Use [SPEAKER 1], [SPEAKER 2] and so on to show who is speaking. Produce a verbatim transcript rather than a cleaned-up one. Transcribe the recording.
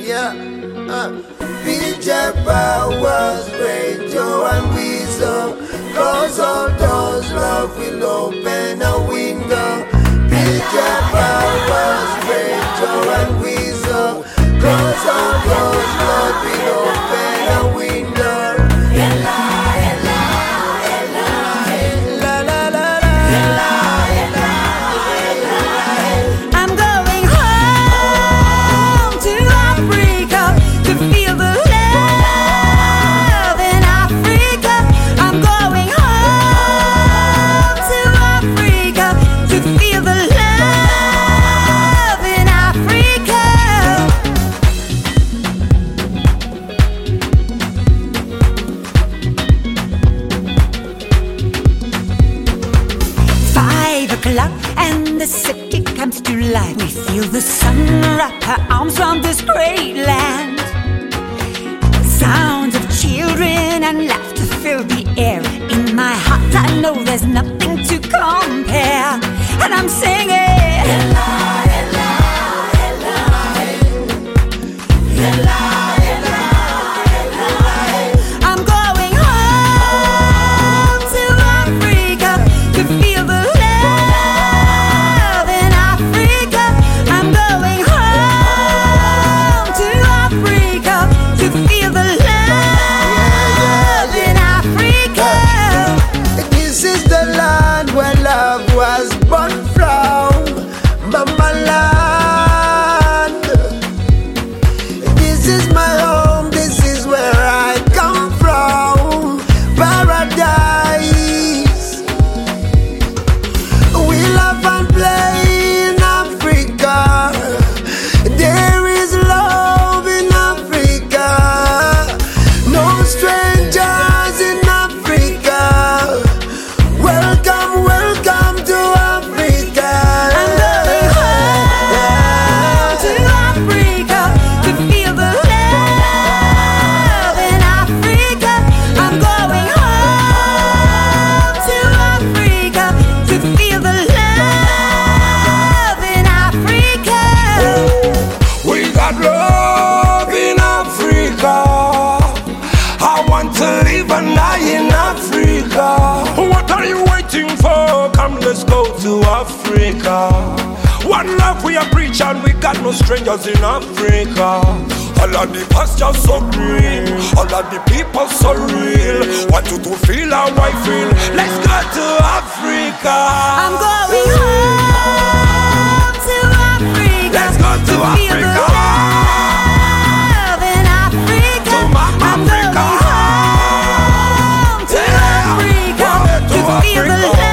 [SPEAKER 1] Yeah. Uh. P J Powers, radio and wisdom. Close all doors, love will open a window. P J Powers, radio and wisdom. Close all doors, love will open a window. Ella, Ella, Ella, Ella, la, la, la, Ella, Ella, Ella, Ella.
[SPEAKER 2] I'm going home to Africa to feel the love in Africa. I'm going home to Africa to feel the love in Africa. Five o'clock and the city comes to life. We feel the sun wrap her arms round this great land. Sounds of children and laughter fill the air. In my heart I know there's nothing to compare. And I'm singing Ella, Ella, Ella, Ella, Ella, Ella. I'm going home to Africa to feel the love in Africa. I'm going home to Africa to feel the love in Africa.
[SPEAKER 1] This is the land where love was born from, Mama land. This is my home, this is where I come from, paradise. We love and play in Africa. There is love in Africa. No strangers in Africa. Welcome, welcome to Africa.
[SPEAKER 2] I'm going home to Africa to feel the love in Africa. I'm going home to Africa to feel the love in Africa.
[SPEAKER 3] We got love in Africa. I want to live and die in Africa. What are you waiting for? Come, let's go to Africa. One love we are preaching, we got no strangers in Africa. All of the pastures so green, all of the people so real. Want you to feel how I feel. Let's go to Africa.
[SPEAKER 2] I'm going home to Africa.
[SPEAKER 3] Let's go to
[SPEAKER 2] to feel the
[SPEAKER 3] Africa.
[SPEAKER 2] love in Africa.
[SPEAKER 3] To Mama
[SPEAKER 2] I'm going
[SPEAKER 3] Africa.
[SPEAKER 2] home to
[SPEAKER 3] Yeah.
[SPEAKER 2] Africa
[SPEAKER 3] Wanna
[SPEAKER 2] to
[SPEAKER 3] to
[SPEAKER 2] feel the
[SPEAKER 3] Africa.